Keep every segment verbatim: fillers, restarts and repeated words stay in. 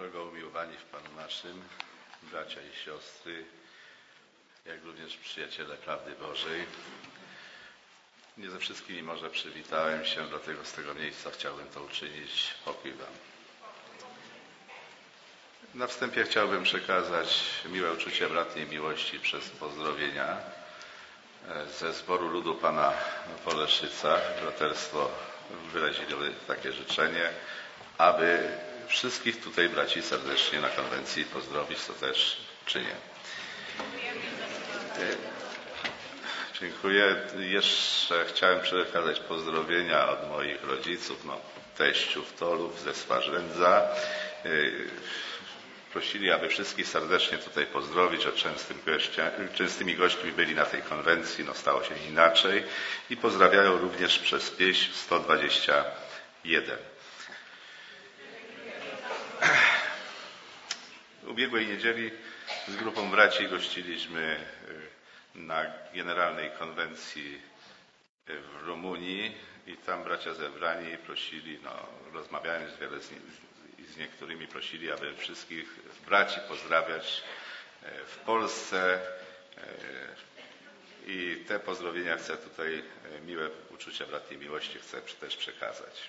Drogo umiłowani w Panu naszym, bracia i siostry, jak również przyjaciele prawdy Bożej. Nie ze wszystkimi może przywitałem się, dlatego z tego miejsca chciałbym to uczynić. Pokój Wam. Na wstępie chciałbym przekazać miłe uczucie bratniej miłości przez pozdrowienia ze zboru ludu Pana w Oleszycach. Braterstwo wyrazili takie życzenie, aby wszystkich tutaj braci serdecznie na konwencji pozdrowić, co też czynię. Dziękuję. Jeszcze chciałem przekazać pozdrowienia od moich rodziców, no, teściów, Tolów, ze Swarzędza. Prosili, aby wszystkich serdecznie tutaj pozdrowić, że częstym gościa, częstymi gośćmi byli na tej konwencji, no stało się inaczej. I pozdrawiają również przez pieśń sto dwadzieścia jeden. Ubiegłej niedzieli z grupą braci gościliśmy na Generalnej Konwencji w Rumunii i tam bracia zebrani prosili, no rozmawiając wiele z, z niektórymi, prosili, aby wszystkich braci pozdrawiać w Polsce i te pozdrowienia chcę tutaj, miłe uczucia bratniej miłości chcę też przekazać.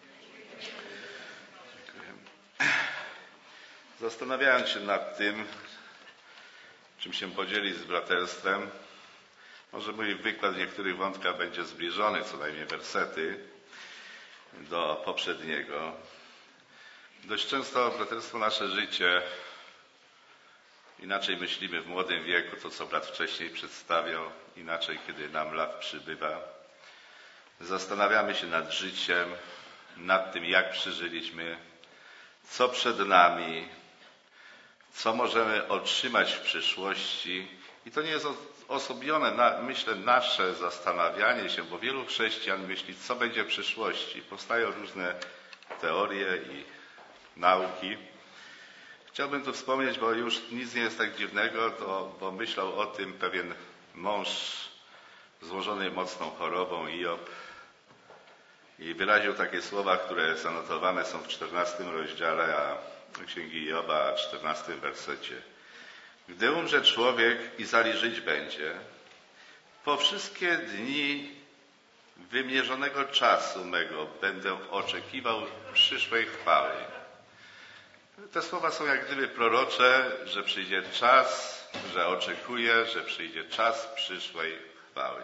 Zastanawiając się nad tym, czym się podzielić z braterstwem, może mój wykład w niektórych wątkach będzie zbliżony, co najmniej wersety, do poprzedniego. Dość często braterstwo nasze życie, inaczej myślimy w młodym wieku, to co brat wcześniej przedstawiał, inaczej kiedy nam lat przybywa. Zastanawiamy się nad życiem, nad tym, jak przeżyliśmy, co przed nami, co możemy otrzymać w przyszłości. I to nie jest osobione, na, myślę, nasze zastanawianie się, bo wielu chrześcijan myśli, co będzie w przyszłości. Powstają różne teorie i nauki. Chciałbym tu wspomnieć, bo już nic nie jest tak dziwnego, to, bo myślał o tym pewien mąż złożony mocną chorobą, Job, i wyraził takie słowa, które zanotowane są w czternastym rozdziale a Księgi Joba, czternastym wersecie. Gdy umrze człowiek i zali żyć będzie, po wszystkie dni wymierzonego czasu mego będę oczekiwał przyszłej chwały. Te słowa są jak gdyby prorocze, że przyjdzie czas, że oczekuje, że przyjdzie czas przyszłej chwały.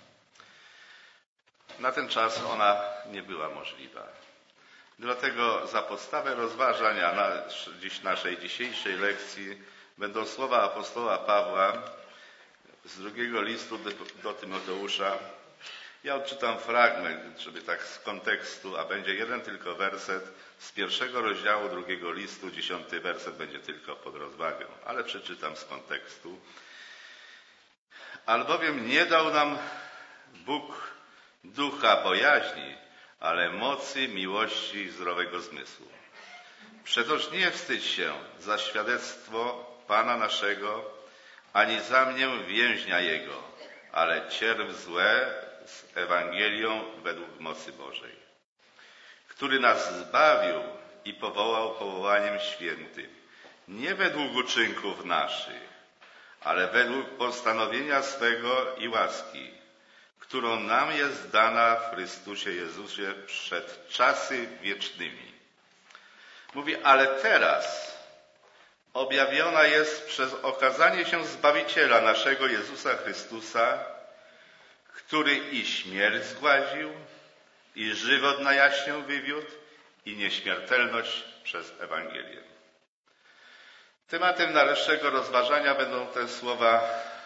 Na ten czas ona nie była możliwa. Dlatego za podstawę rozważania na dziś naszej dzisiejszej lekcji będą słowa apostoła Pawła z drugiego listu do Tymoteusza. Ja odczytam fragment, żeby tak z kontekstu, a będzie jeden tylko werset z pierwszego rozdziału drugiego listu, dziesiąty werset będzie tylko pod rozwagę, ale przeczytam z kontekstu. Albowiem nie dał nam Bóg ducha bojaźni, ale mocy, miłości i zdrowego zmysłu. Przetoż nie wstydź się za świadectwo Pana naszego, ani za mnie więźnia Jego, ale cierp złe z Ewangelią według mocy Bożej, który nas zbawił i powołał powołaniem świętym, nie według uczynków naszych, ale według postanowienia swego i łaski, którą nam jest dana w Chrystusie Jezusie przed czasy wiecznymi. Mówi, ale teraz objawiona jest przez okazanie się Zbawiciela naszego Jezusa Chrystusa, który i śmierć zgładził, i żywot na jaśnię wywiódł, i nieśmiertelność przez Ewangelię. Tematem dalszego rozważania będą te słowa,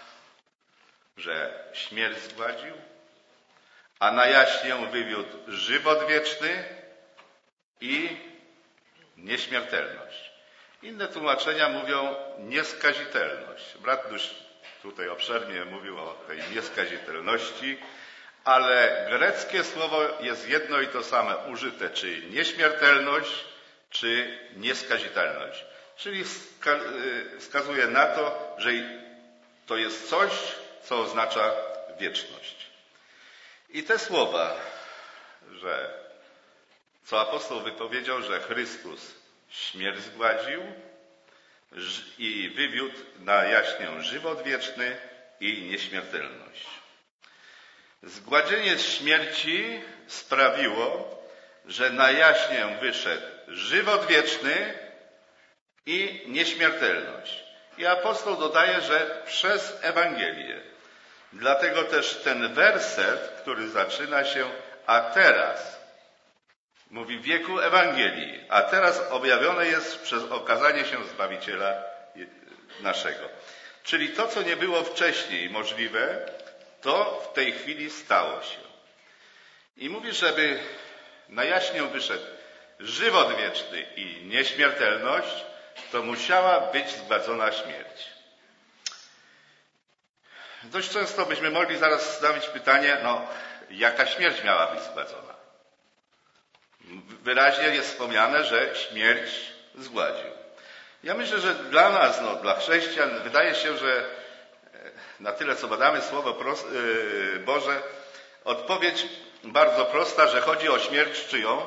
że śmierć zgładził, a na jaśnię wywiódł żywot wieczny i nieśmiertelność. Inne tłumaczenia mówią nieskazitelność. Brat już tutaj obszernie mówił o tej nieskazitelności, ale greckie słowo jest jedno i to same użyte, czy nieśmiertelność, czy nieskazitelność. Czyli wskazuje na to, że to jest coś, co oznacza wieczność. I te słowa, że co apostoł wypowiedział, że Chrystus śmierć zgładził i wywiódł na jaśnię żywot wieczny i nieśmiertelność. Zgładzenie śmierci sprawiło, że na jaśnię wyszedł żywot wieczny i nieśmiertelność. I apostoł dodaje, że przez Ewangelię. Dlatego też ten werset, który zaczyna się, a teraz, mówi w wieku Ewangelii, a teraz objawione jest przez okazanie się Zbawiciela naszego. Czyli to, co nie było wcześniej możliwe, to w tej chwili stało się. I mówi, żeby na jaśnię wyszedł żywot wieczny i nieśmiertelność, to musiała być zgładzona śmierć. Dość często byśmy mogli zaraz stawić pytanie, no jaka śmierć miała być zgładzona? Wyraźnie jest wspomniane, że śmierć zgładził. Ja myślę, że dla nas, no, dla chrześcijan, wydaje się, że na tyle, co badamy Słowo Boże, odpowiedź bardzo prosta, że chodzi o śmierć czyją?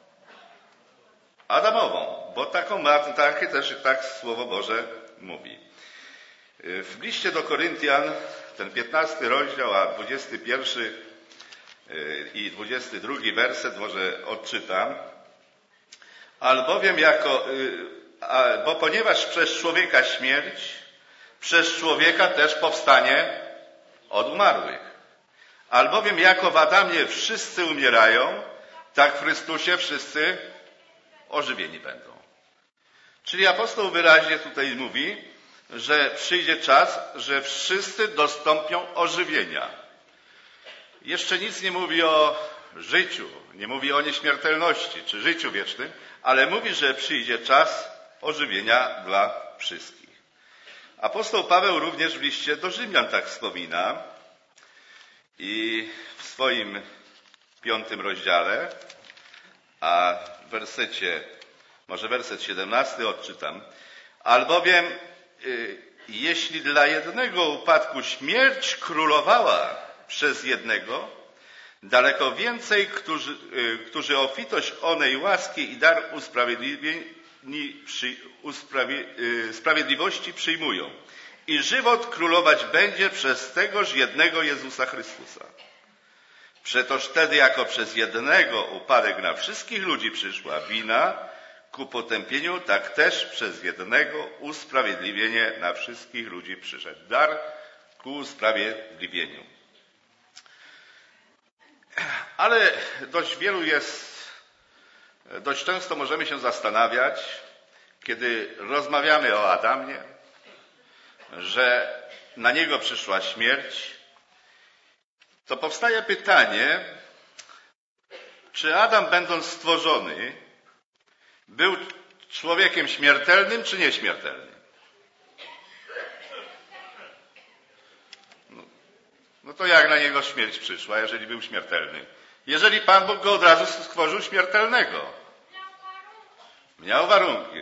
Adamową, bo taką ma, takie też tak Słowo Boże mówi. W liście do Koryntian, ten piętnasty rozdział, a dwudziesty pierwszy i dwudziesty drugi werset może odczytam. Albowiem jako, bo ponieważ przez człowieka śmierć, przez człowieka też powstanie od umarłych. Albowiem jako w Adamie wszyscy umierają, tak w Chrystusie wszyscy ożywieni będą. Czyli apostoł wyraźnie tutaj mówi, że przyjdzie czas, że wszyscy dostąpią ożywienia. Jeszcze nic nie mówi o życiu, nie mówi o nieśmiertelności czy życiu wiecznym, ale mówi, że przyjdzie czas ożywienia dla wszystkich. Apostoł Paweł również w liście do Rzymian tak wspomina i w swoim piątym rozdziale, a w wersecie, może werset siedemnasty odczytam, albowiem y, jeśli dla jednego upadku śmierć królowała przez jednego, daleko więcej, którzy, y, którzy obfitość onej łaski i dar usprawiedliwieni, przy, usprawie, y, sprawiedliwości przyjmują. I żywot królować będzie przez tegoż jednego Jezusa Chrystusa. Przetoż wtedy, jako przez jednego upadek na wszystkich ludzi przyszła wina ku potępieniu, tak też przez jednego usprawiedliwienie na wszystkich ludzi przyszedł dar ku usprawiedliwieniu. Ale dość wielu jest, dość często możemy się zastanawiać, kiedy rozmawiamy o Adamie, że na niego przyszła śmierć, to powstaje pytanie, czy Adam, będąc stworzony, był człowiekiem śmiertelnym czy nieśmiertelnym? No, no to jak na niego śmierć przyszła, jeżeli był śmiertelny? Jeżeli Pan Bóg go od razu stworzył śmiertelnego. Miał warunki.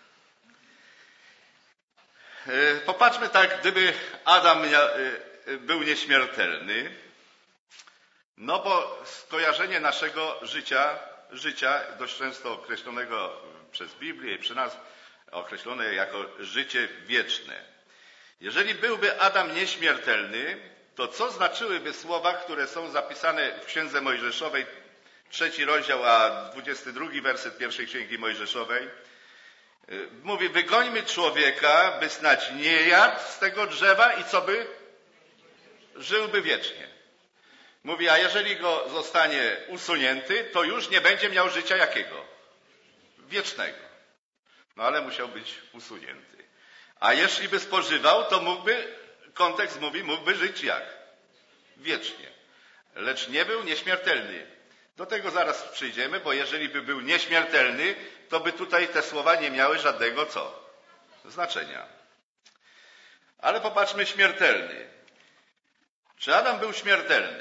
Popatrzmy tak, gdyby Adam był nieśmiertelny, no bo skojarzenie naszego życia, życia dość często określonego przez Biblię i przez nas określone jako życie wieczne. Jeżeli byłby Adam nieśmiertelny, to co znaczyłyby słowa, które są zapisane w Księdze Mojżeszowej, trzeci rozdział, a dwudziesty drugi werset pierwszej Księgi Mojżeszowej? Mówi, wygońmy człowieka, by snać nie jadł z tego drzewa i co by? Żyłby wiecznie. Mówi, a jeżeli go zostanie usunięty, to już nie będzie miał życia jakiego? Wiecznego. No ale musiał być usunięty. A jeśli by spożywał, to mógłby, kontekst mówi, mógłby żyć jak? Wiecznie. Lecz nie był nieśmiertelny. Do tego zaraz przyjdziemy, bo jeżeli by był nieśmiertelny, to by tutaj te słowa nie miały żadnego co? Znaczenia. Ale popatrzmy, śmiertelny. Czy Adam był śmiertelny?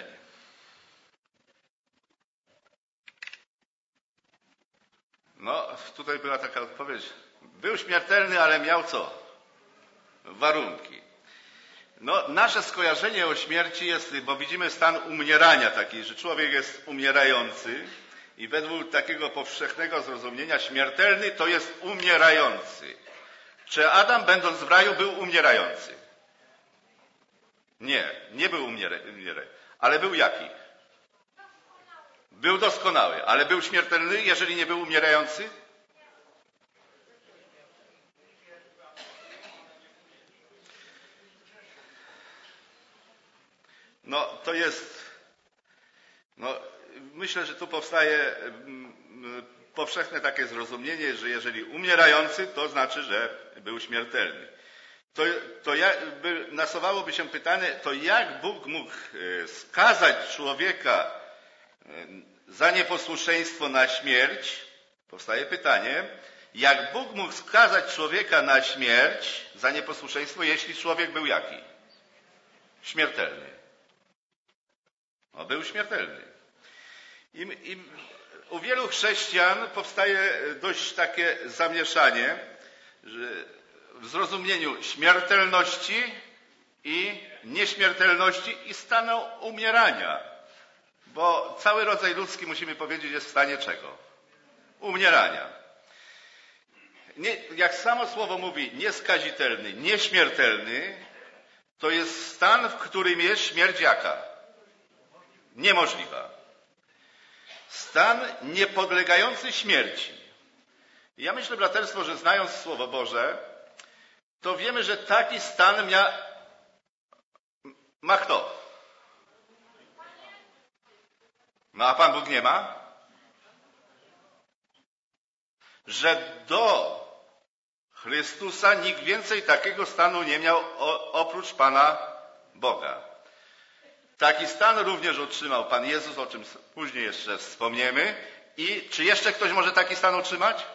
No, tutaj była taka odpowiedź. Był śmiertelny, ale miał co? Warunki. No, nasze skojarzenie o śmierci jest, bo widzimy stan umierania taki, że człowiek jest umierający I według takiego powszechnego zrozumienia śmiertelny to jest umierający. Czy Adam, będąc w raju, był umierający? Nie, nie był umierający. Ale był jaki? Był doskonały. Ale był śmiertelny, jeżeli nie był umierający? No, to jest... No, myślę, że tu powstaje powszechne takie zrozumienie, że jeżeli umierający, to znaczy, że był śmiertelny. To, to jak, by, nasuwałoby się pytanie, to jak Bóg mógł skazać człowieka za nieposłuszeństwo na śmierć? Powstaje pytanie, jak Bóg mógł skazać człowieka na śmierć za nieposłuszeństwo, jeśli człowiek był jaki? Śmiertelny. No, był śmiertelny. I, i u wielu chrześcijan powstaje dość takie zamieszanie że w zrozumieniu śmiertelności i nieśmiertelności i stanu umierania. Bo cały rodzaj ludzki, musimy powiedzieć, jest w stanie czego? Umierania. Nie, jak samo słowo mówi nieskazitelny, nieśmiertelny, to jest stan, w którym jest śmierć jaka? Niemożliwa. Stan niepodlegający śmierci. Ja myślę, braterstwo, że znając Słowo Boże, to wiemy, że taki stan mia... ma kto? No a Pan Bóg nie ma? Że do Chrystusa nikt więcej takiego stanu nie miał oprócz Pana Boga. Taki stan również otrzymał Pan Jezus, o czym później jeszcze wspomniemy. I czy jeszcze ktoś może taki stan otrzymać?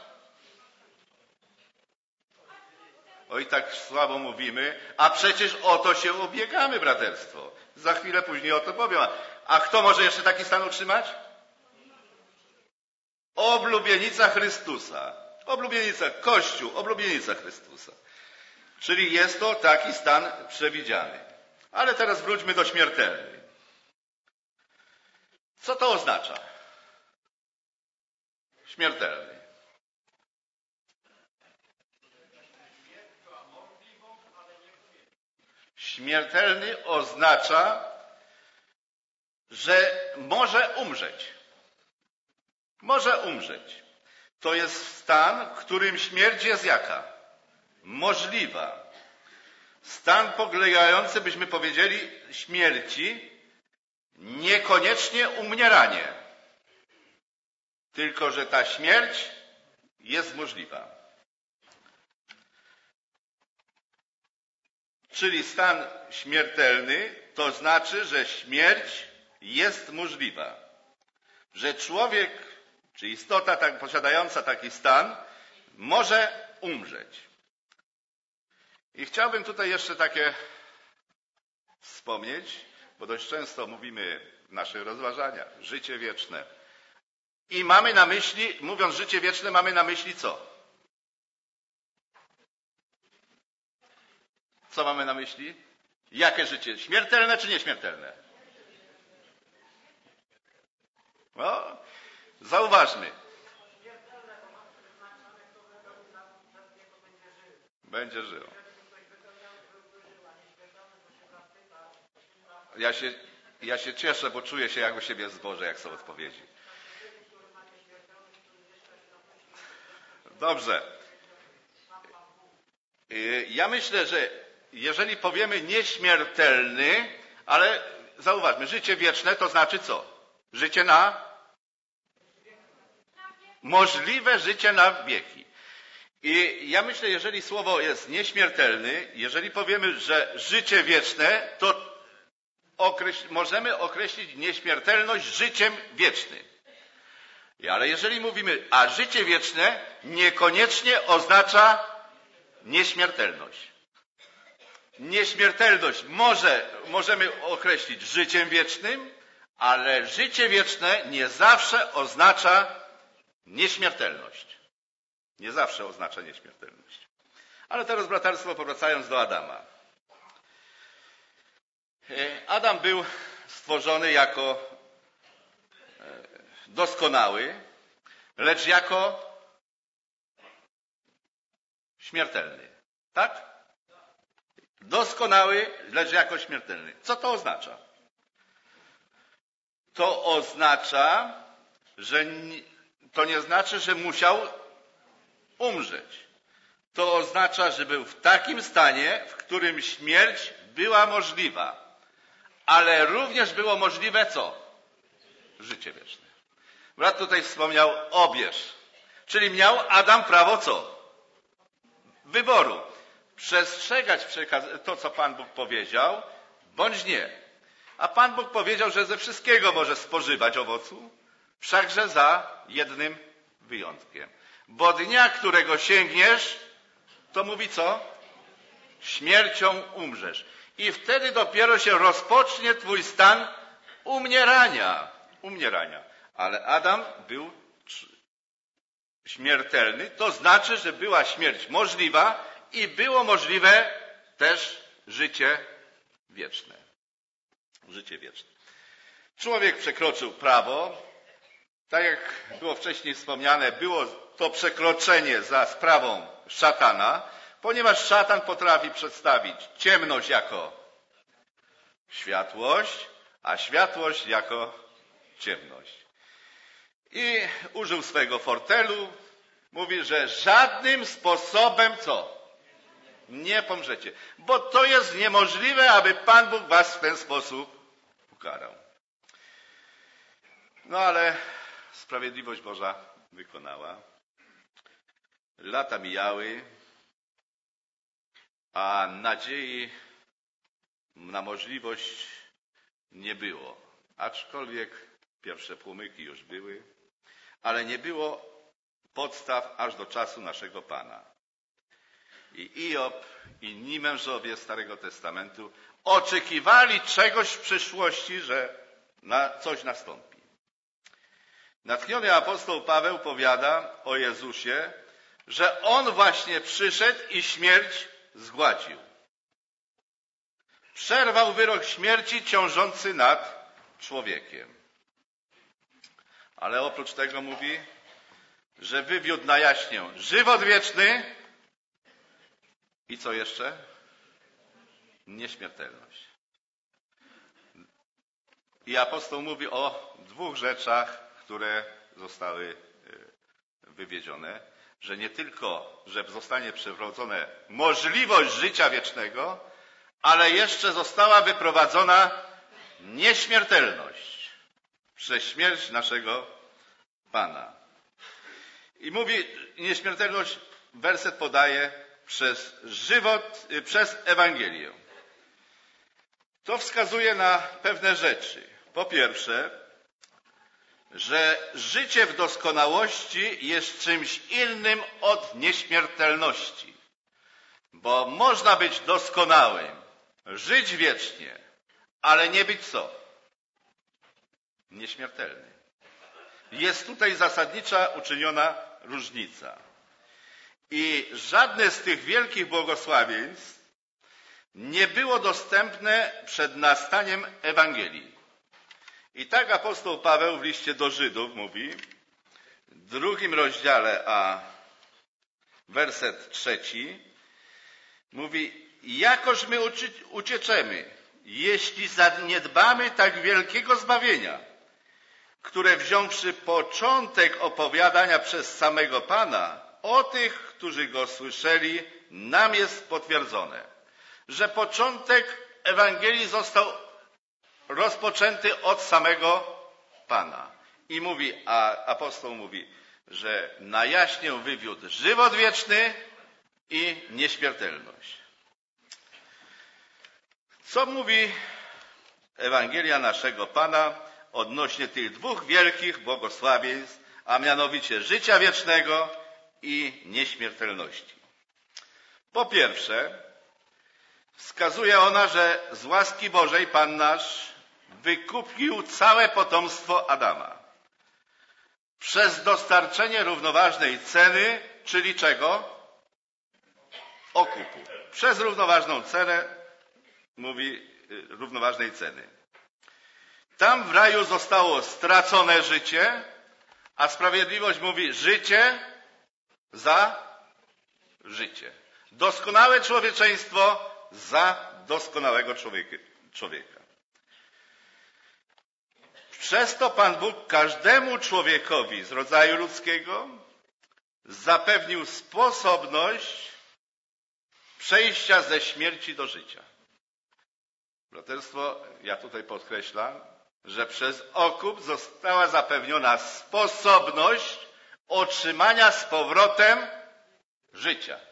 Oj, tak słabo mówimy, a przecież o to się ubiegamy, braterstwo. Za chwilę później o to powiem. A kto może jeszcze taki stan otrzymać? Oblubienica Chrystusa. Oblubienica, Kościół, oblubienica Chrystusa. Czyli jest to taki stan przewidziany. Ale teraz wróćmy do śmiertelny. Co to oznacza? Śmiertelny. Śmiertelny oznacza, że może umrzeć. Może umrzeć. To jest stan, w którym śmierć jest jaka? Możliwa. Stan podlegający, byśmy powiedzieli, śmierci, niekoniecznie umieranie. Tylko że ta śmierć jest możliwa. Czyli stan śmiertelny to znaczy, że śmierć jest możliwa. Że człowiek, czy istota tak, posiadająca taki stan, może umrzeć. I chciałbym tutaj jeszcze takie wspomnieć, bo dość często mówimy w naszych rozważaniach, życie wieczne. I mamy na myśli, mówiąc życie wieczne, mamy na myśli co? Co mamy na myśli? Jakie życie? Śmiertelne czy nieśmiertelne? No, zauważmy. Będzie żył. Ja się, ja się cieszę, bo czuję się jak u siebie zboże, jak są odpowiedzi. Dobrze. Ja myślę, że jeżeli powiemy nieśmiertelny, ale zauważmy, życie wieczne to znaczy co? Życie na? Możliwe życie na wieki. I ja myślę, jeżeli słowo jest nieśmiertelny, jeżeli powiemy, że życie wieczne, to określ- możemy określić nieśmiertelność życiem wiecznym. Ale jeżeli mówimy, a życie wieczne niekoniecznie oznacza nieśmiertelność. Nieśmiertelność może, możemy określić życiem wiecznym, ale życie wieczne nie zawsze oznacza nieśmiertelność. Nie zawsze oznacza nieśmiertelność. Ale teraz, braterstwo, powracając do Adama. Adam był stworzony jako doskonały, lecz jako śmiertelny. Tak? Doskonały, lecz jako śmiertelny. Co to oznacza? To oznacza, że to nie znaczy, że musiał umrzeć. To oznacza, że był w takim stanie, w którym śmierć była możliwa. Ale również było możliwe co? Życie wieczne. Brat tutaj wspomniał obierz. Czyli miał Adam prawo co? Wyboru. Przestrzegać to, co Pan Bóg powiedział, bądź nie. A Pan Bóg powiedział, że ze wszystkiego może spożywać owocu, wszakże za jednym wyjątkiem. Bo dnia, którego sięgniesz, to mówi co? Śmiercią umrzesz. I wtedy dopiero się rozpocznie twój stan umierania. Umierania. Ale Adam był śmiertelny, to znaczy, że była śmierć możliwa i było możliwe też życie wieczne. Życie wieczne. Człowiek przekroczył prawo. Tak jak było wcześniej wspomniane, było to przekroczenie za sprawą szatana, ponieważ szatan potrafi przedstawić ciemność jako światłość, a światłość jako ciemność. I użył swego fortelu, mówi, że żadnym sposobem co? Nie pomrzecie. Bo to jest niemożliwe, aby Pan Bóg was w ten sposób ukarał. No ale sprawiedliwość Boża wykonała. Lata mijały, a nadziei na możliwość nie było. Aczkolwiek pierwsze płomyki już były, ale nie było podstaw aż do czasu naszego Pana. I Iob, i inni mężowie Starego Testamentu oczekiwali czegoś w przyszłości, że na coś nastąpi. Natchniony apostoł Paweł powiada o Jezusie, że On właśnie przyszedł i śmierć zgładził. Przerwał wyrok śmierci ciążący nad człowiekiem. Ale oprócz tego mówi, że wywiódł na jaśnię żywot wieczny i co jeszcze? Nieśmiertelność. I apostoł mówi o dwóch rzeczach, które zostały wywiedzione, że nie tylko, że zostanie przywrócona możliwość życia wiecznego, ale jeszcze została wyprowadzona nieśmiertelność przez śmierć naszego Pana. I mówi, nieśmiertelność, werset podaje przez żywot, przez Ewangelię. To wskazuje na pewne rzeczy. Po pierwsze, że życie w doskonałości jest czymś innym od nieśmiertelności. Bo można być doskonałym, żyć wiecznie, ale nie być co? Nieśmiertelny. Jest tutaj zasadnicza uczyniona różnica. I żadne z tych wielkich błogosławieństw nie było dostępne przed nastaniem Ewangelii. I tak apostoł Paweł w liście do Żydów mówi, w drugim rozdziale, a werset trzeci, mówi, jakoż my ucieczemy, jeśli zaniedbamy tak wielkiego zbawienia, które wziąwszy początek opowiadania przez samego Pana, o tych, którzy go słyszeli, nam jest potwierdzone, że początek Ewangelii został rozpoczęty od samego Pana. I mówi, a apostoł mówi, że na jaśnię wywiódł żywot wieczny i nieśmiertelność. Co mówi Ewangelia naszego Pana odnośnie tych dwóch wielkich błogosławieństw, a mianowicie życia wiecznego i nieśmiertelności? Po pierwsze, wskazuje ona, że z łaski Bożej Pan nasz wykupił całe potomstwo Adama przez dostarczenie równoważnej ceny, czyli czego? Okupu. Przez równoważną cenę, mówi równoważnej ceny. Tam w raju zostało stracone życie, A sprawiedliwość mówi życie za życie. Doskonałe człowieczeństwo za doskonałego człowieka. Przez to Pan Bóg każdemu człowiekowi z rodzaju ludzkiego zapewnił sposobność przejścia ze śmierci do życia. Braterstwo, ja tutaj podkreślam, że przez okup została zapewniona sposobność otrzymania z powrotem życia.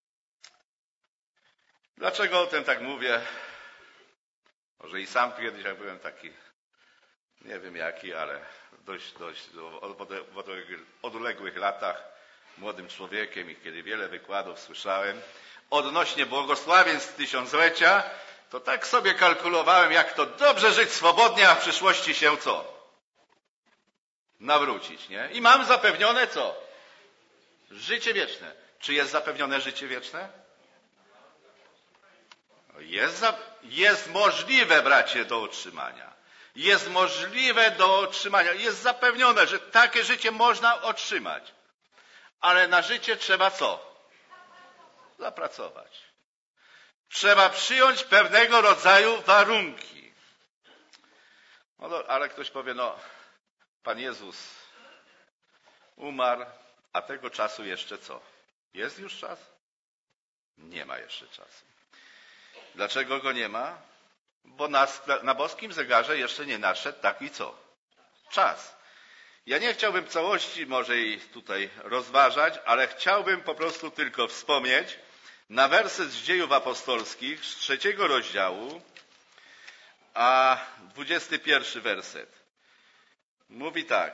Dlaczego o tym tak mówię? Może i sam kiedyś jak byłem taki, nie wiem jaki, ale dość, dość w odległych latach młodym człowiekiem i kiedy wiele wykładów słyszałem odnośnie błogosławieństw tysiąclecia, to tak sobie kalkulowałem, jak to dobrze żyć swobodnie, a w przyszłości się co? Nawrócić, nie? I mam zapewnione co? Życie wieczne. Czy jest zapewnione życie wieczne? Jest, za... jest możliwe, bracie, do otrzymania. Jest możliwe do otrzymania. Jest zapewnione, że takie życie można otrzymać. Ale na życie trzeba co? Zapracować. Trzeba przyjąć pewnego rodzaju warunki. No, ale ktoś powie, no, Pan Jezus umarł, a tego czasu jeszcze co? Jest już czas? Nie ma jeszcze czasu. Dlaczego go nie ma? Bo na, na boskim zegarze jeszcze nie nadszedł taki co? Czas. Ja nie chciałbym całości może i tutaj rozważać, ale chciałbym po prostu tylko wspomnieć na werset z Dziejów Apostolskich z trzeciego rozdziału, a dwudziesty pierwszy werset. Mówi tak.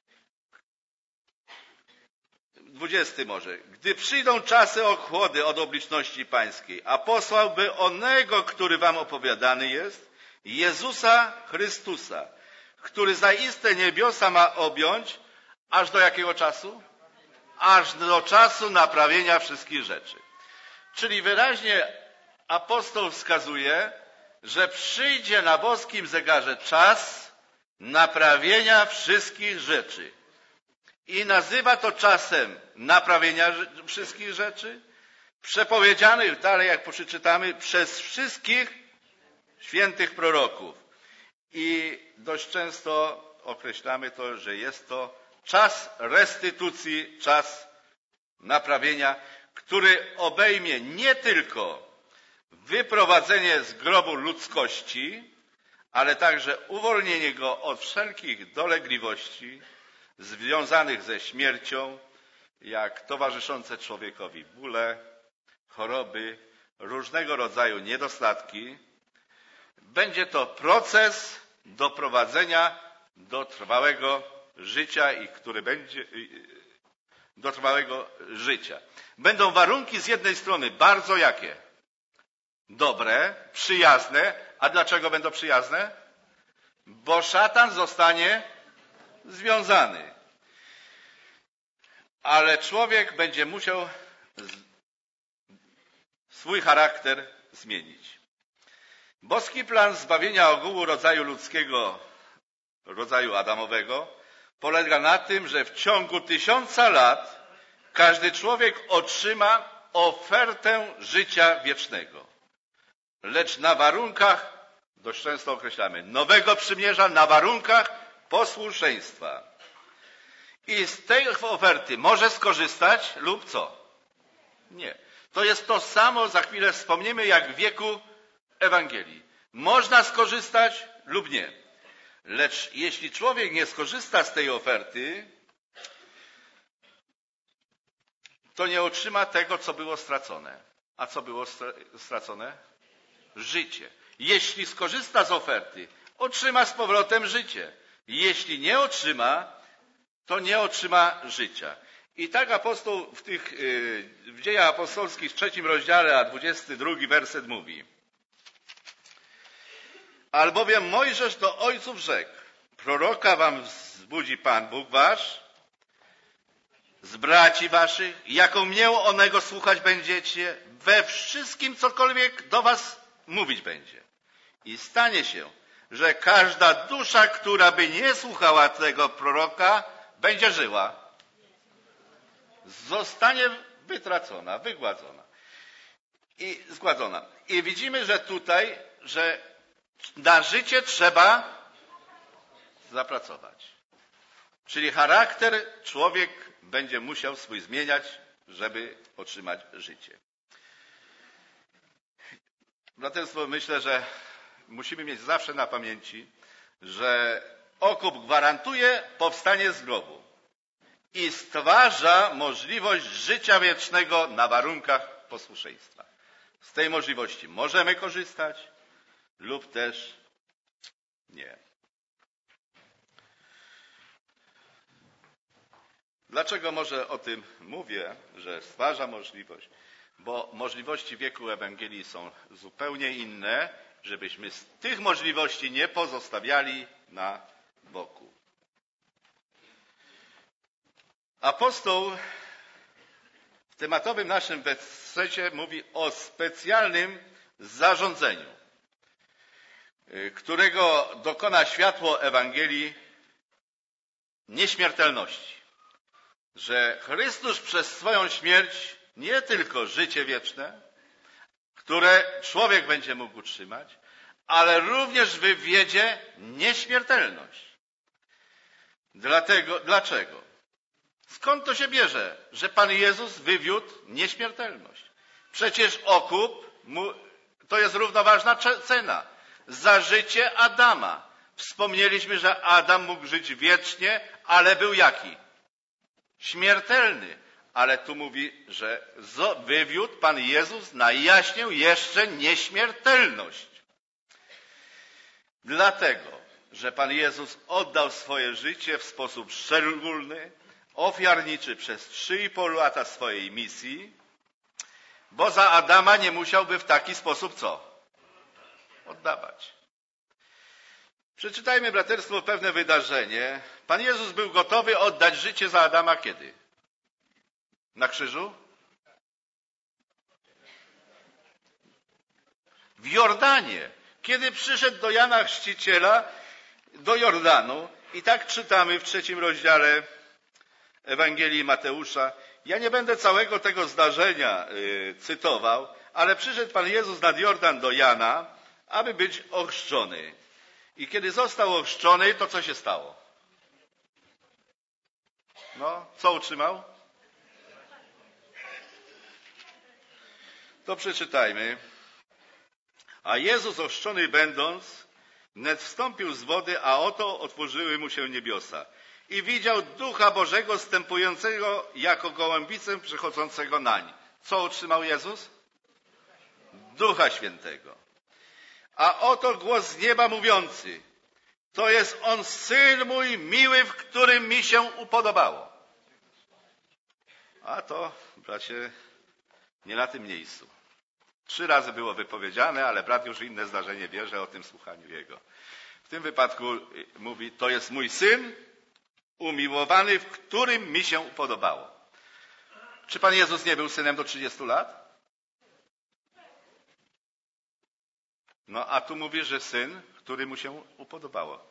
Dwudziesty może. Gdy przyjdą czasy ochłody od obliczności pańskiej, a posłałby onego, który wam opowiadany jest, Jezusa Chrystusa, który zaiste niebiosa ma objąć, aż do jakiego czasu? Aż do czasu naprawienia wszystkich rzeczy. Czyli wyraźnie apostoł wskazuje, że przyjdzie na boskim zegarze czas naprawienia wszystkich rzeczy. I nazywa to czasem naprawienia wszystkich rzeczy, przepowiedzianych dalej, jak przeczytamy, przez wszystkich świętych proroków. I dość często określamy to, że jest to czas restytucji, czas naprawienia, który obejmie nie tylko wyprowadzenie z grobu ludzkości, ale także uwolnienie go od wszelkich dolegliwości związanych ze śmiercią, jak towarzyszące człowiekowi bóle, choroby, różnego rodzaju niedostatki. Będzie to proces doprowadzenia do trwałego życia i który będzie do trwałego życia. Będą warunki z jednej strony bardzo jakie? Dobre, przyjazne. A dlaczego będą przyjazne? Bo szatan zostanie związany. Ale człowiek będzie musiał swój charakter zmienić. Boski plan zbawienia ogółu rodzaju ludzkiego, rodzaju adamowego, polega na tym, że w ciągu tysiąca lat każdy człowiek otrzyma ofertę życia wiecznego. Lecz na warunkach, dość często określamy, nowego przymierza, na warunkach posłuszeństwa. I z tej oferty może skorzystać lub co? Nie. To jest to samo, za chwilę wspomniemy, jak w wieku Ewangelii. Można skorzystać lub nie. Lecz jeśli człowiek nie skorzysta z tej oferty, to nie otrzyma tego, co było stracone. A co było stracone? Życie. Jeśli skorzysta z oferty, otrzyma z powrotem życie. Jeśli nie otrzyma, to nie otrzyma życia. I tak apostoł w tych w Dziejach Apostolskich w trzecim rozdziale, a dwudziesty drugi werset mówi: albowiem Mojżesz do ojców rzekł, proroka wam wzbudzi Pan Bóg wasz, z braci waszych, jaką mnie onego słuchać będziecie, we wszystkim cokolwiek do was mówić będzie. I stanie się, że każda dusza, która by nie słuchała tego proroka, będzie żyła. Zostanie wytracona, wygładzona i zgładzona. I widzimy, że tutaj, że na życie trzeba zapracować. Czyli charakter człowiek będzie musiał swój zmieniać, żeby otrzymać życie. Dlatego myślę, że musimy mieć zawsze na pamięci, że okup gwarantuje powstanie z grobu i stwarza możliwość życia wiecznego na warunkach posłuszeństwa. Z tej możliwości możemy korzystać lub też nie. Dlaczego może o tym mówię, że stwarza możliwość? Bo możliwości wieku Ewangelii są zupełnie inne, żebyśmy z tych możliwości nie pozostawiali na boku. Apostoł w tematowym naszym wersecie mówi o specjalnym zarządzeniu, którego dokona światło Ewangelii nieśmiertelności. Że Chrystus przez swoją śmierć nie tylko życie wieczne, które człowiek będzie mógł utrzymać, ale również wywiedzie nieśmiertelność. Dlatego, dlaczego? Skąd to się bierze, że Pan Jezus wywiódł nieśmiertelność? Przecież okup mu, to jest równoważna cena za życie Adama. Wspomnieliśmy, że Adam mógł żyć wiecznie, ale był jaki? Śmiertelny. Ale tu mówi, że wywiódł Pan Jezus na jaśnię jeszcze nieśmiertelność. Dlatego, że Pan Jezus oddał swoje życie w sposób szczególny, ofiarniczy przez trzy i pół lata swojej misji, bo za Adama nie musiałby w taki sposób co? Oddawać. Przeczytajmy, braterstwo, pewne wydarzenie. Pan Jezus był gotowy oddać życie za Adama kiedy? Na krzyżu? W Jordanie. Kiedy przyszedł do Jana Chrzciciela, do Jordanu, i tak czytamy w trzecim rozdziale Ewangelii Mateusza. Ja nie będę całego tego zdarzenia y, cytował, ale przyszedł Pan Jezus nad Jordan do Jana, aby być ochrzczony. I kiedy został ochrzczony, to co się stało? No, co utrzymał? To przeczytajmy. A Jezus ochrzczony będąc, wnet wstąpił z wody, a oto otworzyły mu się niebiosa. I widział Ducha Bożego zstępującego jako gołębicę przychodzącego nań. Co otrzymał Jezus? Ducha Świętego. A oto głos z nieba mówiący: to jest On, Syn mój miły, w którym mi się upodobało. A to, bracie, nie na tym miejscu. Trzy razy było wypowiedziane, ale brat już inne zdarzenie bierze o tym słuchaniu Jego. W tym wypadku mówi: to jest mój Syn umiłowany, w którym mi się upodobało. Czy Pan Jezus nie był synem do trzydziestu lat? No a tu mówi, że syn, który mu się upodobało.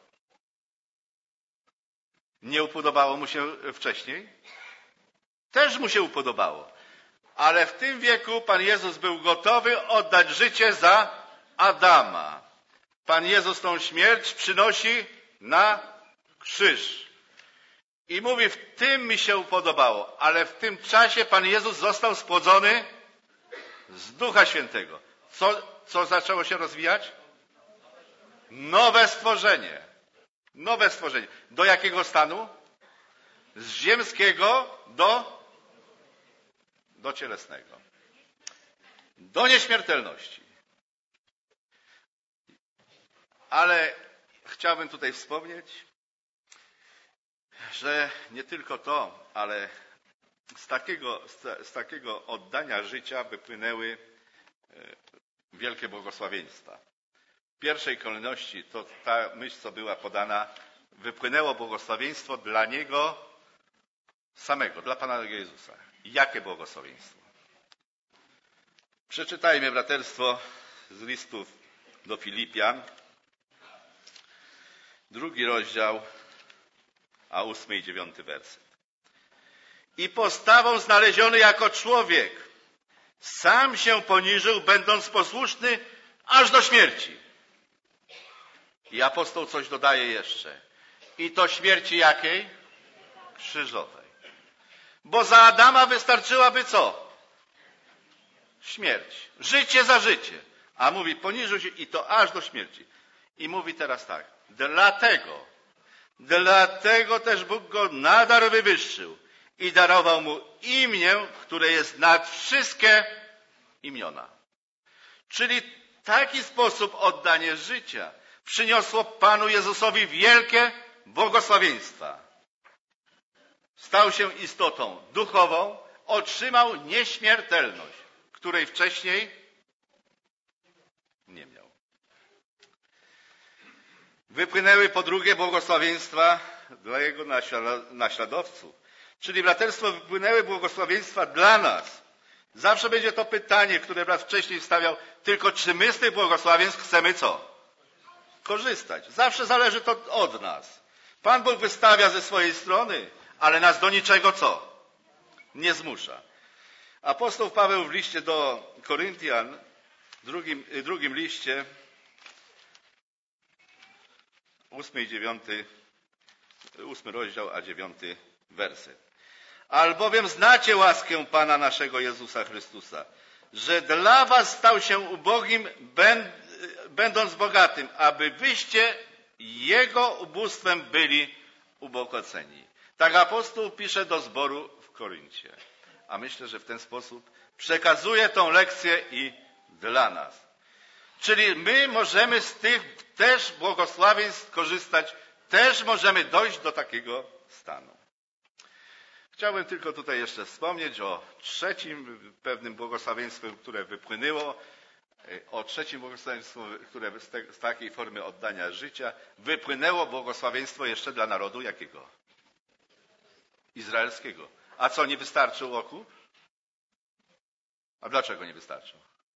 Nie upodobało mu się wcześniej? Też mu się upodobało. Ale w tym wieku Pan Jezus był gotowy oddać życie za Adama. Pan Jezus tą śmierć przynosi na krzyż. I mówi: w tym mi się upodobało. Ale w tym czasie Pan Jezus został spłodzony z Ducha Świętego. Co, co zaczęło się rozwijać? Nowe stworzenie. Nowe stworzenie. Do jakiego stanu? Z ziemskiego do, do cielesnego. Do nieśmiertelności. Ale chciałbym tutaj wspomnieć, że nie tylko to, ale z takiego, z, z takiego oddania życia wypłynęły wielkie błogosławieństwa. W pierwszej kolejności to ta myśl, co była podana, wypłynęło błogosławieństwo dla Niego samego, dla Pana Jezusa. Jakie błogosławieństwo? Przeczytajmy, braterstwo, z listów do Filipian, drugi rozdział, a ósmy i dziewiąty werset. I postawą znaleziony jako człowiek sam się poniżył, będąc posłuszny aż do śmierci. I apostoł coś dodaje jeszcze. I to śmierci jakiej? Krzyżowej. Bo za Adama wystarczyłaby co? Śmierć. Życie za życie. A mówi, poniżył się i to aż do śmierci. I mówi teraz tak. Dlatego, dlatego też Bóg go nadal wywyższył i darował mu imię, które jest nad wszystkie imiona. Czyli taki sposób oddanie życia przyniosło Panu Jezusowi wielkie błogosławieństwa. Stał się istotą duchową, otrzymał nieśmiertelność, której wcześniej nie miał. Wypłynęły po drugie błogosławieństwa dla jego naśladowców. Czyli braterstwo, wypłynęły błogosławieństwa dla nas. Zawsze będzie to pytanie, które brat wcześniej stawiał, tylko czy my z tych błogosławieństw chcemy co? Korzystać. Zawsze zależy to od nas. Pan Bóg wystawia ze swojej strony, ale nas do niczego co? Nie zmusza. Apostoł Paweł w liście do Koryntian, drugim, drugim liście, ósmy i dziewiąty, ósmy rozdział, a dziewiąty werset. Albowiem znacie łaskę Pana naszego Jezusa Chrystusa, że dla was stał się ubogim, będąc bogatym, aby wyście Jego ubóstwem byli ubogaceni. Tak apostoł pisze do zboru w Koryncie. A myślę, że w ten sposób przekazuje tą lekcję i dla nas. Czyli my możemy z tych też błogosławieństw korzystać, też możemy dojść do takiego stanu. Chciałbym tylko tutaj jeszcze wspomnieć o trzecim pewnym błogosławieństwie, które wypłynęło, o trzecim błogosławieństwie, które z, te, z takiej formy oddania życia wypłynęło błogosławieństwo jeszcze dla narodu jakiego? Izraelskiego. A co, nie wystarczył okup? A dlaczego nie wystarczył?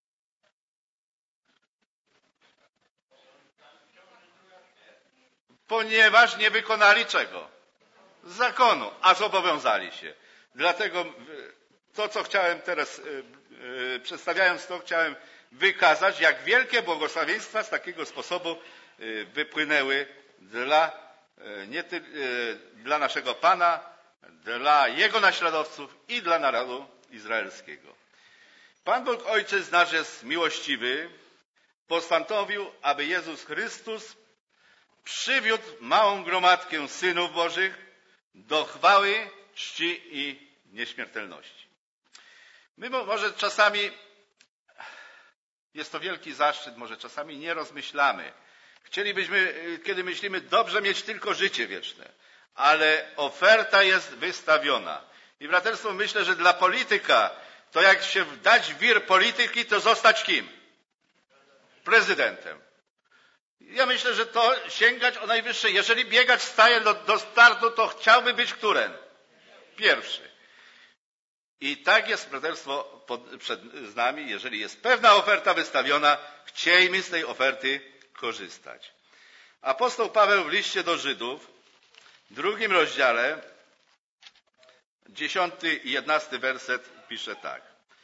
Ponieważ nie wykonali czego? Zakonu, a zobowiązali się. Dlatego to, co chciałem teraz, przedstawiając to, chciałem wykazać, jak wielkie błogosławieństwa z takiego sposobu wypłynęły dla, nie ty, dla naszego Pana, dla Jego naśladowców i dla narodu izraelskiego. Pan Bóg Ojciec nasz jest miłościwy, postanowił, aby Jezus Chrystus przywiódł małą gromadkę synów Bożych do chwały, czci i nieśmiertelności. My może czasami, jest to wielki zaszczyt, może czasami nie rozmyślamy. Chcielibyśmy, kiedy myślimy, dobrze mieć tylko życie wieczne, ale oferta jest wystawiona. I braterstwo, myślę, że dla polityka, to jak się dać w wir polityki, to zostać kim? Prezydentem. Ja myślę, że to sięgać o najwyższe. Jeżeli biegacz staje do, do startu, to chciałby być którym? Pierwszy. I tak jest braterstwo pod, przed z nami. Jeżeli jest pewna oferta wystawiona, chciejmy z tej oferty korzystać. Apostoł Paweł w liście do Żydów, w drugim rozdziale, dziesiąty i jedenasty werset pisze tak.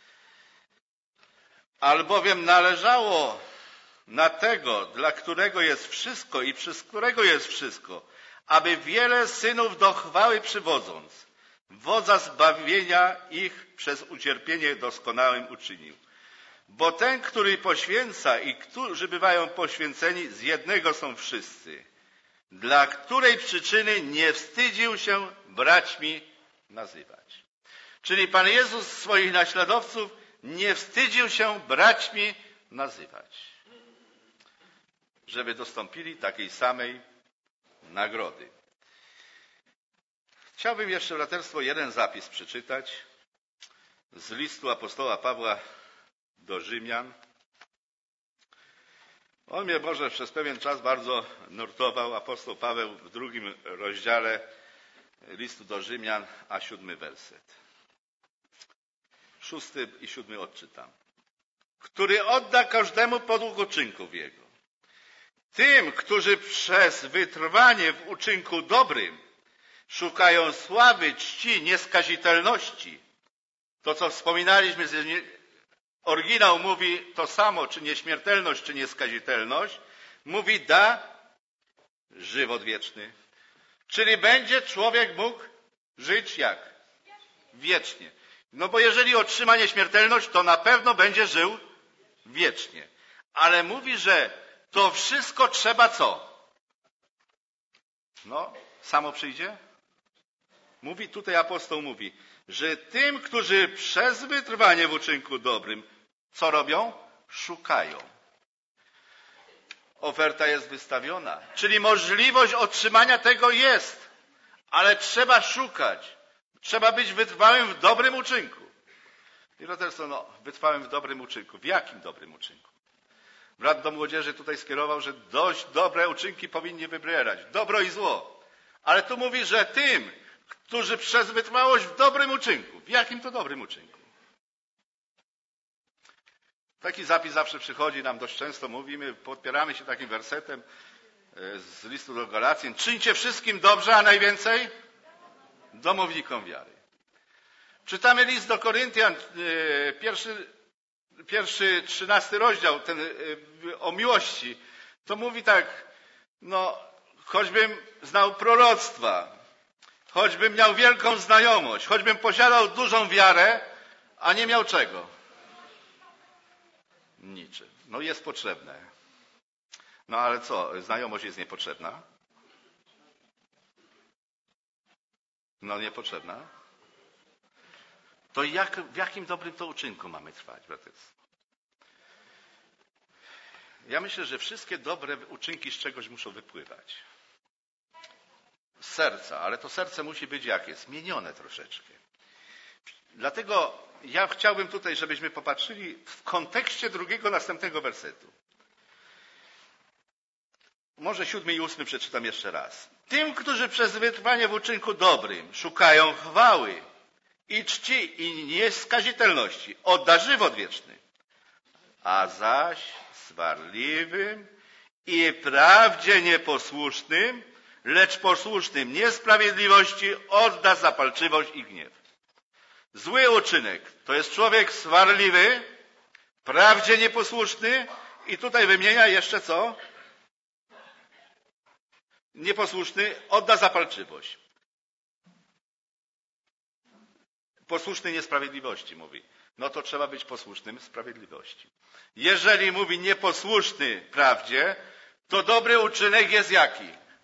Albowiem należało na tego, dla którego jest wszystko i przez którego jest wszystko, aby wiele synów do chwały przywodząc, wodza zbawienia ich przez ucierpienie doskonałym uczynił. Bo ten, który poświęca i którzy bywają poświęceni, z jednego są wszyscy, dla której przyczyny nie wstydził się braćmi nazywać. Czyli Pan Jezus swoich naśladowców nie wstydził się braćmi nazywać, żeby dostąpili takiej samej nagrody. Chciałbym jeszcze, braterstwo, jeden zapis przeczytać z listu apostoła Pawła do Rzymian. On mnie może przez pewien czas bardzo nurtował. Apostoł Paweł w drugim rozdziale listu do Rzymian, a siódmy werset. Szósty i siódmy odczytam. Który odda każdemu podług uczynków jego. Tym, którzy przez wytrwanie w uczynku dobrym Szukają sławy, czci, nieskazitelności. To, co wspominaliśmy, oryginał mówi to samo, czy nieśmiertelność, czy nieskazitelność. Mówi da żywot wieczny. Czyli będzie człowiek mógł żyć jak? Wiecznie. No bo jeżeli otrzyma nieśmiertelność, to na pewno będzie żył wiecznie. Ale mówi, że to wszystko trzeba co? No, samo przyjdzie? Mówi, tutaj apostoł mówi, że tym, którzy przez wytrwanie w uczynku dobrym, co robią? Szukają. Oferta jest wystawiona, czyli możliwość otrzymania tego jest, ale trzeba szukać. Trzeba być wytrwałym w dobrym uczynku. I to no, wytrwałym w dobrym uczynku. W jakim dobrym uczynku? Brat do młodzieży tutaj skierował, że dość dobre uczynki powinni wybierać. Dobro i zło. Ale tu mówi, że tym, którzy przez wytrwałość w dobrym uczynku. W jakim to dobrym uczynku? Taki zapis zawsze przychodzi nam dość często. Mówimy, podpieramy się takim wersetem z listu do Galacjan. Czyńcie wszystkim dobrze, a najwięcej domownikom wiary. Czytamy list do Koryntian, pierwszy, pierwszy trzynasty rozdział, ten o miłości. To mówi tak, no, choćbym znał proroctwa, choćbym miał wielką znajomość, choćbym posiadał dużą wiarę, a nie miał czego? Niczym. No jest potrzebne. No ale co, znajomość jest niepotrzebna? No niepotrzebna. To jak, w jakim dobrym to uczynku mamy trwać, braty? Ja myślę, że wszystkie dobre uczynki z czegoś muszą wypływać. Z serca, ale to serce musi być jakie? Zmienione troszeczkę. Dlatego ja chciałbym tutaj, żebyśmy popatrzyli w kontekście drugiego, następnego wersetu. Może siódmy i ósmy przeczytam jeszcze raz. Tym, którzy przez wytrwanie w uczynku dobrym szukają chwały i czci i nieskazitelności, odda żywot wieczny. A zaś zwarliwym i prawdzie nieposłusznym, lecz posłusznym niesprawiedliwości odda zapalczywość i gniew. Zły uczynek to jest człowiek swarliwy, prawdzie nieposłuszny i tutaj wymienia jeszcze co? Nieposłuszny odda zapalczywość. Posłuszny niesprawiedliwości mówi. No to trzeba być posłusznym sprawiedliwości. Jeżeli mówi nieposłuszny prawdzie, to dobry uczynek jest jaki?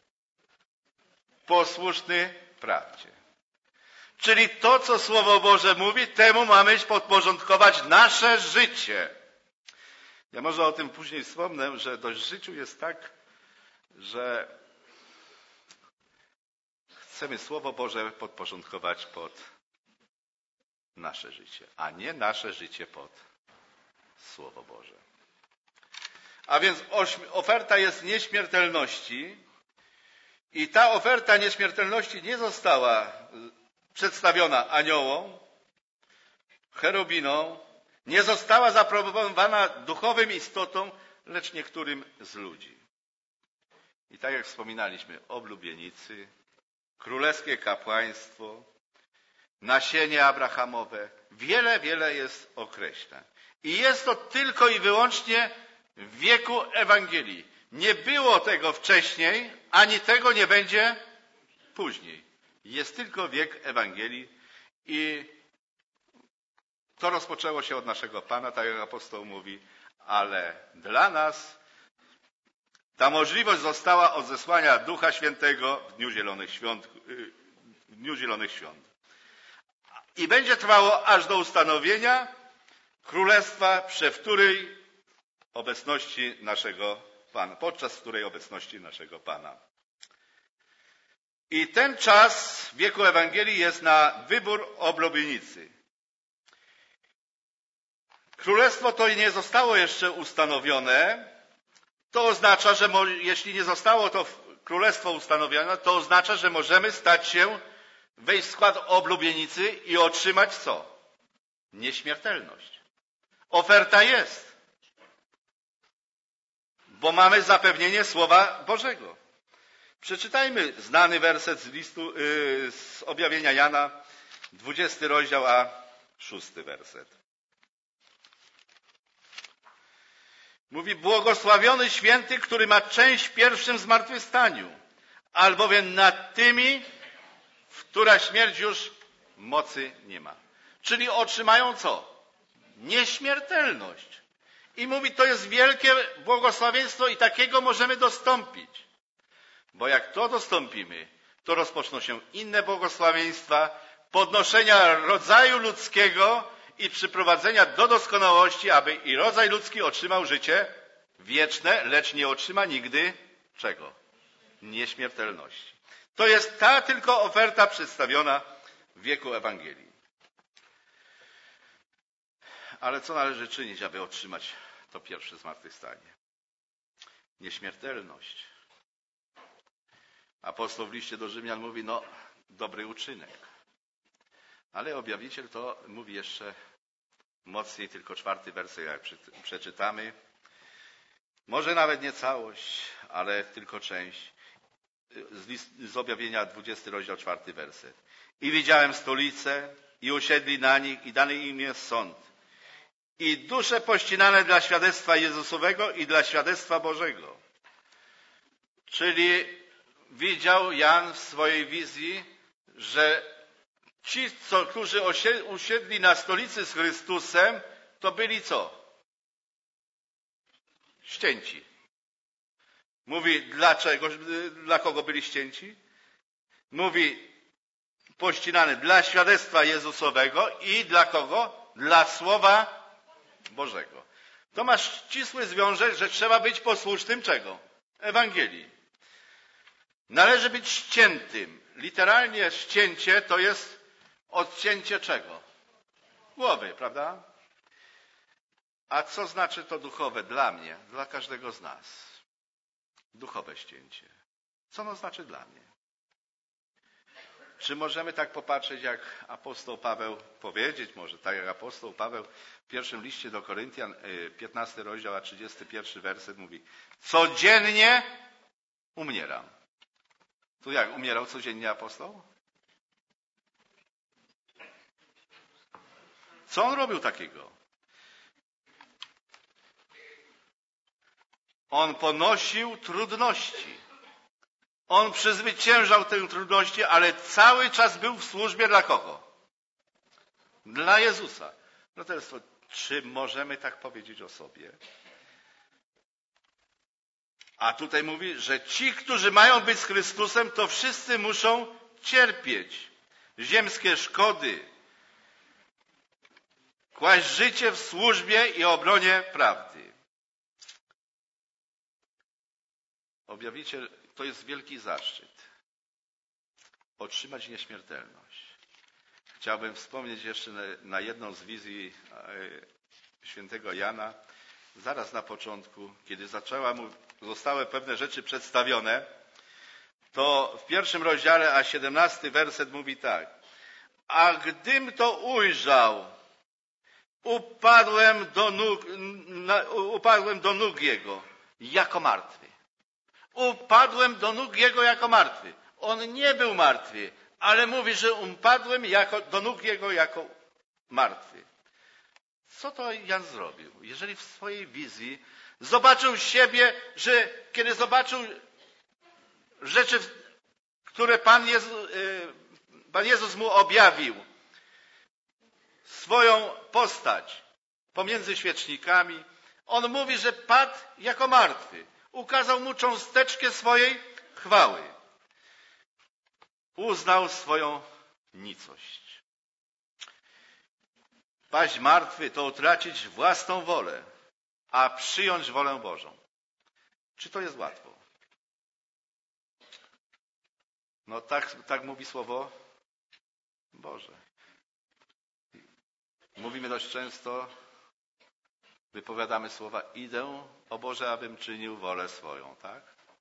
Posłuszny prawdzie. Czyli to, co Słowo Boże mówi, temu mamy podporządkować nasze życie. Ja może o tym później wspomnę, że dość w życiu jest tak, że chcemy Słowo Boże podporządkować pod nasze życie, a nie nasze życie pod Słowo Boże. A więc oferta jest nieśmiertelności i ta oferta nieśmiertelności nie została przedstawiona aniołom, cherubinom, nie została zaaprobowana duchowym istotom, lecz niektórym z ludzi. I tak jak wspominaliśmy, oblubienicy, królewskie kapłaństwo, nasienie abrahamowe, wiele, wiele jest określeń. I jest to tylko i wyłącznie w wieku Ewangelii. Nie było tego wcześniej, ani tego nie będzie później. Jest tylko wiek Ewangelii i to rozpoczęło się od naszego Pana, tak jak apostoł mówi, ale dla nas ta możliwość została od zesłania Ducha Świętego w Dniu Zielonych Świąt. W Dniu Zielonych Świąt. I będzie trwało aż do ustanowienia Królestwa, przy której obecności naszego Pana, podczas której obecności naszego Pana. I ten czas w wieku Ewangelii jest na wybór oblubienicy. Królestwo to nie zostało jeszcze ustanowione. To oznacza, że jeśli nie zostało to królestwo ustanowione, to oznacza, że możemy stać się, wejść w skład oblubienicy i otrzymać co? Nieśmiertelność. Oferta jest. Bo mamy zapewnienie Słowa Bożego. Przeczytajmy znany werset z listu, yy, z objawienia Jana, dwudziesty rozdział, a szósty werset. Mówi, błogosławiony święty, który ma część w pierwszym zmartwychwstaniu, albowiem nad tymi, w która śmierć już mocy nie ma. Czyli otrzymają co? Nieśmiertelność. I mówi, to jest wielkie błogosławieństwo i takiego możemy dostąpić. Bo jak to dostąpimy, to rozpoczną się inne błogosławieństwa, podnoszenia rodzaju ludzkiego i przyprowadzenia do doskonałości, aby i rodzaj ludzki otrzymał życie wieczne, lecz nie otrzyma nigdy czego? Nieśmiertelności. To jest ta tylko oferta przedstawiona w wieku Ewangelii. Ale co należy czynić, aby otrzymać to pierwsze zmartwychwstanie? Nieśmiertelność. Apostoł w liście do Rzymian mówi, no, dobry uczynek. Ale objawiciel to mówi jeszcze mocniej, tylko czwarty werset, jak przeczytamy. Może nawet nie całość, ale tylko część. Z, list, z objawienia dwudziesty rozdział, czwarty werset. I widziałem stolicę i usiedli na nich i dany im jest sąd. I dusze pościnane dla świadectwa Jezusowego i dla świadectwa Bożego. Czyli widział Jan w swojej wizji, że ci, co, którzy usiedli na stolicy z Chrystusem, to byli co? Ścięci. Mówi, dlaczego, dla kogo byli ścięci? Mówi, pościnany dla świadectwa Jezusowego i dla kogo? Dla Słowa Bożego. To ma ścisły związek, że trzeba być posłusznym czego? Ewangelii. Należy być ściętym. Literalnie ścięcie to jest odcięcie czego? Głowy, prawda? A co znaczy to duchowe dla mnie, dla każdego z nas? Duchowe ścięcie. Co ono znaczy dla mnie? Czy możemy tak popatrzeć, jak apostoł Paweł, powiedzieć może, tak jak apostoł Paweł w pierwszym liście do Koryntian, piętnasty rozdział, a trzydziesty pierwszy werset mówi, codziennie umieram. Tu jak, umierał codziennie apostoł? Co on robił takiego? On ponosił trudności. On przezwyciężał te trudności, ale cały czas był w służbie dla kogo? Dla Jezusa. Braterstwo, czy możemy tak powiedzieć o sobie? A tutaj mówi, że ci, którzy mają być z Chrystusem, to wszyscy muszą cierpieć ziemskie szkody, kłaść życie w służbie i obronie prawdy. Objawiciel, to jest wielki zaszczyt. Otrzymać nieśmiertelność. Chciałbym wspomnieć jeszcze na jedną z wizji świętego Jana, zaraz na początku, kiedy zaczęła mu, zostały pewne rzeczy przedstawione, to w pierwszym rozdziale, a siedemnasty werset mówi tak. A gdym to ujrzał, upadłem do nóg, na, upadłem do nóg Jego jako martwy. Upadłem do nóg Jego jako martwy. On nie był martwy, ale mówi, że upadłem jako, do nóg Jego jako martwy. Co to Jan zrobił? Jeżeli w swojej wizji zobaczył siebie, że kiedy zobaczył rzeczy, które Pan Jezus, Pan Jezus mu objawił, swoją postać pomiędzy świecznikami, on mówi, że padł jako martwy. Ukazał mu cząsteczkę swojej chwały. Uznał swoją nicość. Paść martwy to utracić własną wolę, a przyjąć wolę Bożą. Czy to jest łatwo? No tak, tak mówi Słowo Boże. Mówimy dość często, wypowiadamy słowa, idę, o Boże, abym czynił wolę swoją, tak?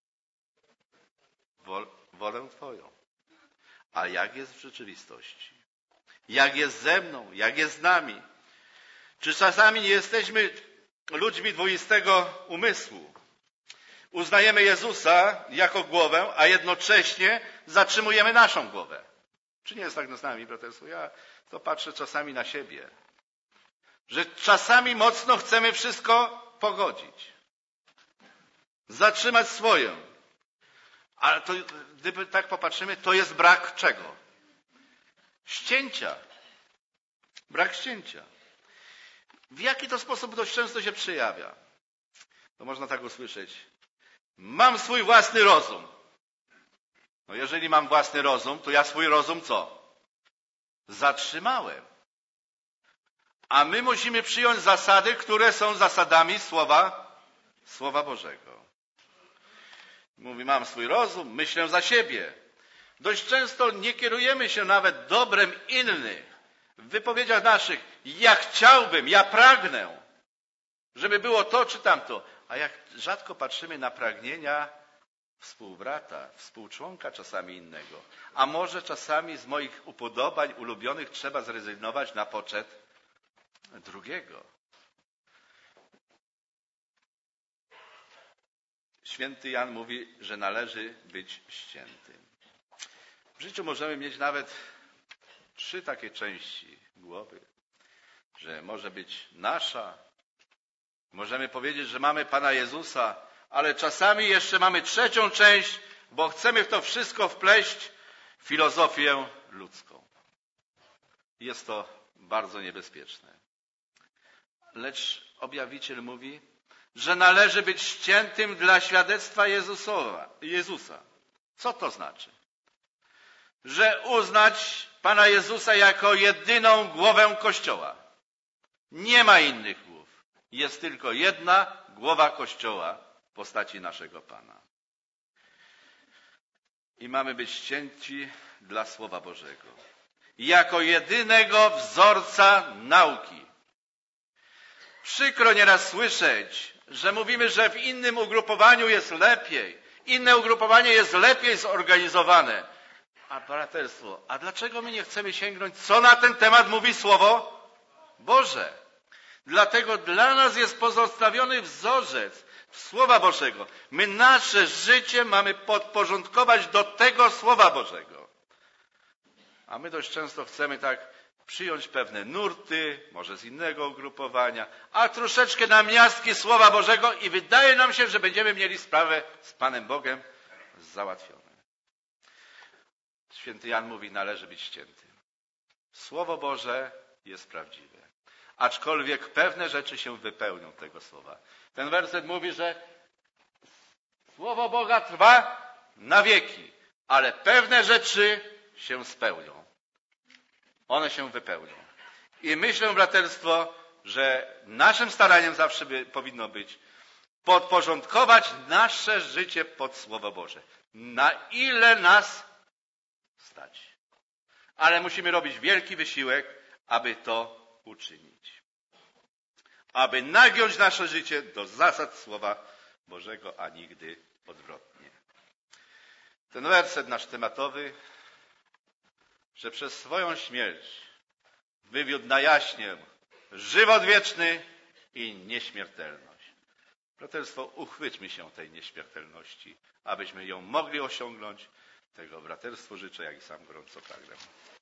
Wol, wolę Twoją. A jak jest w rzeczywistości? Jak jest ze mną? Jak jest z nami? Czy czasami nie jesteśmy ludźmi dwoistego umysłu? uznajemy Jezusa jako głowę, a jednocześnie zatrzymujemy naszą głowę. Czy nie jest tak z nami, braterstwo? Ja to patrzę czasami na siebie, że czasami mocno chcemy wszystko pogodzić, zatrzymać swoje. Ale to, gdyby tak popatrzymy, to jest brak czego? Ścięcia. Brak ścięcia. W jaki to sposób dość często się przejawia? To można tak usłyszeć. Mam swój własny rozum. No jeżeli mam własny rozum, to ja swój rozum co? Zatrzymałem. A my musimy przyjąć zasady, które są zasadami Słowa, Słowa Bożego. Mówi, mam swój rozum, myślę za siebie. Dość często nie kierujemy się nawet dobrem innych. W wypowiedziach naszych, ja chciałbym, ja pragnę, żeby było to czy tamto. A jak rzadko patrzymy na pragnienia współbrata, współczłonka czasami innego. A może czasami z moich upodobań ulubionych trzeba zrezygnować na poczet drugiego. Święty Jan mówi, że należy być ściętym. W życiu możemy mieć nawet trzy takie części głowy, że może być nasza, możemy powiedzieć, że mamy Pana Jezusa, ale czasami jeszcze mamy trzecią część, bo chcemy w to wszystko wpleść filozofię ludzką. Jest to bardzo niebezpieczne. Lecz objawiciel mówi, że należy być ściętym dla świadectwa Jezusowa, Jezusa. Co to znaczy? Że uznać Pana Jezusa jako jedyną głowę Kościoła. Nie ma innych głów. Jest tylko jedna głowa Kościoła w postaci naszego Pana. I mamy być ścięci dla Słowa Bożego. Jako jedynego wzorca nauki. Przykro nieraz słyszeć, że mówimy, że w innym ugrupowaniu jest lepiej. Inne ugrupowanie jest lepiej zorganizowane. A braterstwo, a dlaczego my nie chcemy sięgnąć, co na ten temat mówi Słowo Boże? Dlatego dla nas jest pozostawiony wzorzec Słowa Bożego. My nasze życie mamy podporządkować do tego Słowa Bożego. A my dość często chcemy tak przyjąć pewne nurty, może z innego ugrupowania, a troszeczkę namiastki Słowa Bożego i wydaje nam się, że będziemy mieli sprawę z Panem Bogiem załatwione. Święty Jan mówi, należy być ściętym. Słowo Boże jest prawdziwe. Aczkolwiek pewne rzeczy się wypełnią tego słowa. Ten werset mówi, że Słowo Boga trwa na wieki, ale pewne rzeczy się spełnią. One się wypełnią. I myślę, braterstwo, że naszym staraniem zawsze by, powinno być podporządkować nasze życie pod Słowo Boże. Na ile nas stać. Ale musimy robić wielki wysiłek, aby to uczynić. Aby nagiąć nasze życie do zasad Słowa Bożego, a nigdy odwrotnie. Ten werset nasz tematowy, że przez swoją śmierć wywiódł na jaśnie żywot wieczny i nieśmiertelność. Braterstwo, uchwyćmy się tej nieśmiertelności, abyśmy ją mogli osiągnąć. Tego braterstwu życzę, jak i sam gorąco pragnę.